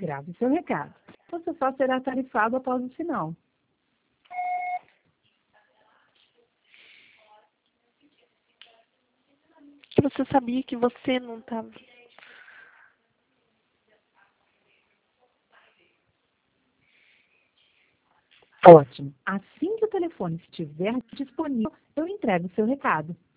Grave seu recado. Você só será tarifado após o sinal. Você sabia que você não estava... Ótimo. Assim que o telefone estiver disponível, eu entrego o seu recado.